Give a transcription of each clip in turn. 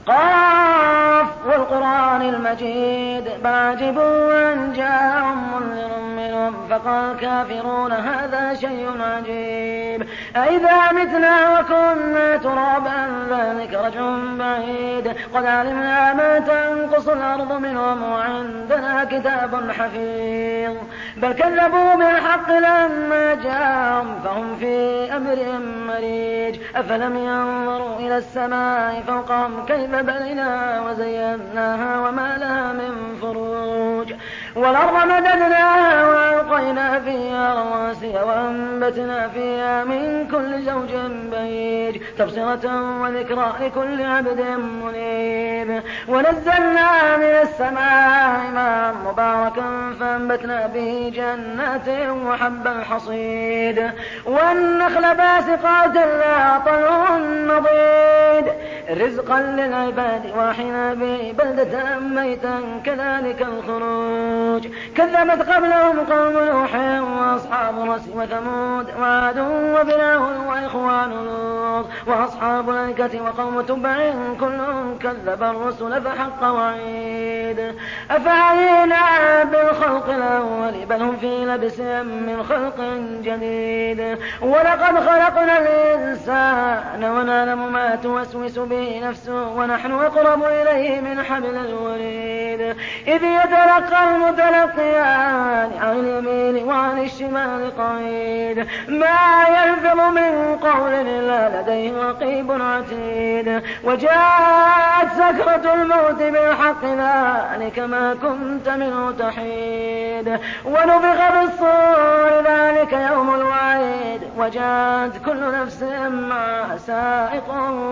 قاف والقرآن المجيد بل عجبوا أن جاءهم منذر منهم فقال الكافرون هذا شيء عجيب أئذا متنا وكنا ترابا ذلك رجع بعيد قد علمنا ما تنقص الأرض منهم وعندنا كتاب حفيظ بل كذبوا بالحق لما جاءهم فهم في أمر مريج أفلم ينظروا إلى السماء فوقهم كيف بنيناها وزيناها وما لها من فروج والأرض مددناها وألقينا فيها رواسي وأنبتنا فيها من كل زوج بهيج تبصرة وذكرى لكل عبد منيب ونزلنا من السماء ماء مباركا فأنبتنا به جنات وحب الحصيد والنخل باسقات لها طلع نضيد رزقا للعباد وأحيينا به بلدة ميتا كذلك الخروج كذبت قبلهم قوم نوح وأصحاب رس وثمود وعاد وفرعون وإخوان لوط وأصحاب الأيكة وقوم تبع كل كذب الرسل فحق وعيد أفعينا بالخلق الأول بل هم في لبس من خلق جديد ولقد خلقنا الإنسان ونعلم ما توسوس به نفسه ونحن أقرب إليه من حبل الوريد إذ يتلقى المتلقيان عن اليمين وعن الشمال قعيد ما يلفظ من قول إلا لديه رقيب عتيد وجاءت سكرة الموت بالحق ذلك ما كنت منه تحيد ونفخ بالصور ذلك يوم الوعيد وجاءت كل نفس معها سائق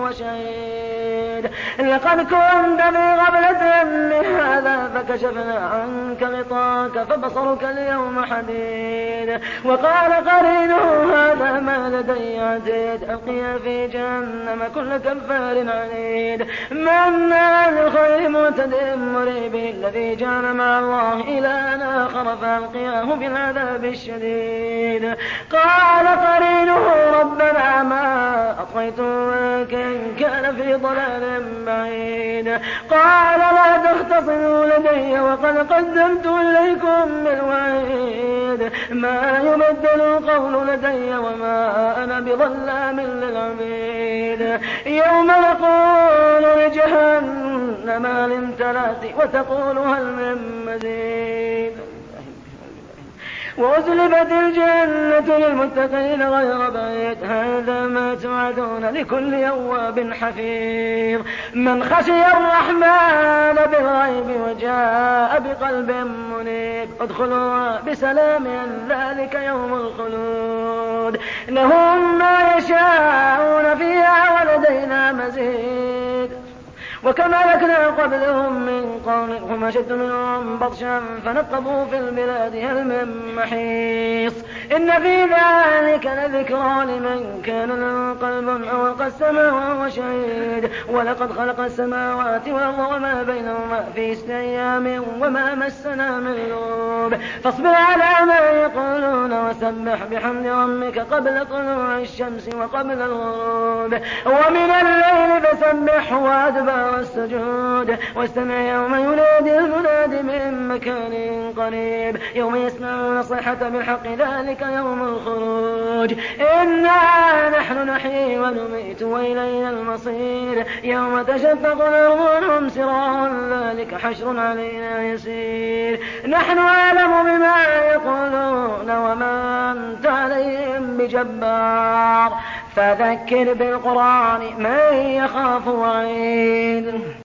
وشهيد لقد كنت في غفلة من هذا فكشفنا عنك غطاك فبصرك اليوم حديد وقال قرينه هذا ما لدي عتيد ألقيا في جهنم كل كفار عنيد مناع للخير معتد مريب الذي جعل مع الله إلها آخر فألقياه في العذاب الشديد قال قرينه ربنا ما أطغيته ولكن كان في ضلال بعيد قال لا تختصموا لدي وقد قدمت إليكم بالوعيد ما يبدل القول لدي وما أنا بظلام للعبيد يوم نقول لجهنم هل امتلأت وتقول هل من مزيد وأزلفت الجنة للمتقين غير بعيد هذا ما توعدون لكل أواب حفيظ من خشي الرحمن بالغيب وجاء بقلب منيب ادخلوها بسلام ذلك يوم الخلود لهم ما يشاءون فيها ولدينا مزيد وكما لكنا قبلهم من قرن هم أشد منهم بطشا فنقبوا في البلاد هل من محيص إن في ذلك لذكرى لمن كان له قلب أو ألقى السماء وهو شهيد ولقد خلق السماوات والأرض وما بينهما في 6 أيام وما مسنا من لغوب فاصبر على ما يقولون وسبح بحمد ربك قبل طلوع الشمس وقبل الغروب ومن الليل فسبحه وأدبار السجود واستمع يوم ينادي المناد من مكان قريب يوم يسمعون الصيحة بالحق ذلك يوم الخروج إنا نحن نحيي ونميت وإلينا المصير يوم تشقق الأرض عنهم سراعا ذلك حشر علينا يسير نحن أعلم بما يقولون وما أنت عليهم بجبار فذكر بالقرآن من يخاف وعيد